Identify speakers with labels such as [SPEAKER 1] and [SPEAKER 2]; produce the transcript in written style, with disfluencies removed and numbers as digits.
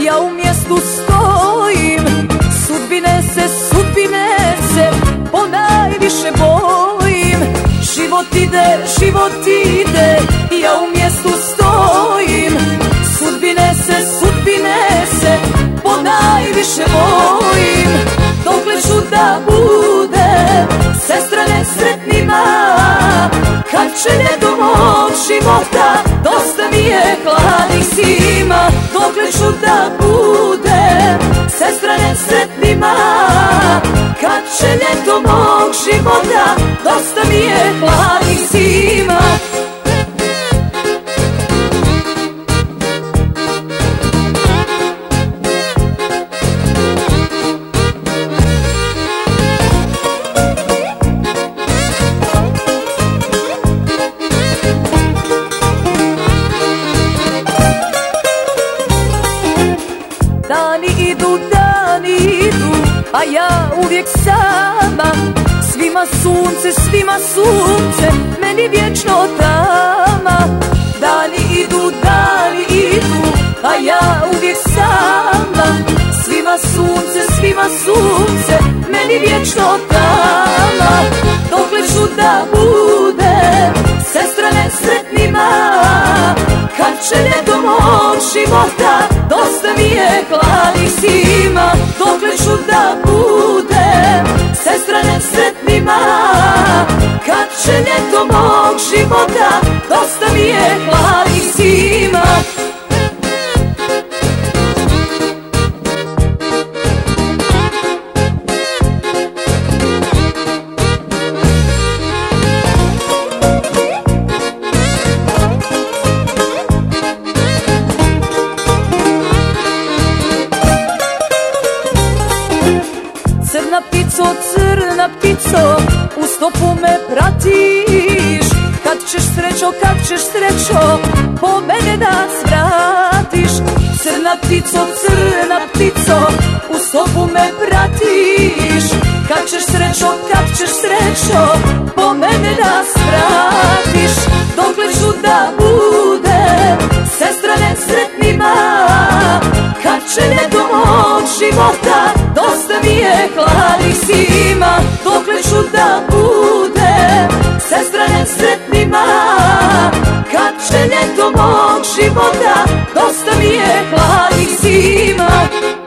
[SPEAKER 1] ja u mjestu stojim. Sudbine se ponajviše bojim. Život ide, ja u mjestu stojim. Sudbine se ponajviše bojim. Dokle ću da budem sestra nesretnima, kad će nedo mog života dosta mi je hladnih zima. Dokle ću da budem sestra nesretnima, kad će ljeto mog života dosta mi je hladnih zima. Dani idu, a ja uvijek sama. Svima sunce, meni vječno tama. Dani idu, a ja uvijek sama. Svima sunce, meni vječno tama. Dokle ću da budem sestra nesretnima, kad će ljeto mog života dosta mi je hladnih zima. Dokle ću da budem sestra nesretnima, kad će ljeto mog života dosta mi je hladnih zima. Crna ptico, u stopu me pratiš. Kad ćeš srećo, po mene da svratiš. Crna ptico, u stopu me pratiš. Kad ćeš srećo, po mene da svratiš. Dokle ću da budem sestra nesretnima, kad će ljeto mog života dosta mi je hladnih zima. Dokle ću da budem sestra nesretnima, kad će ljeto mog života dosta mi je hladnih zima.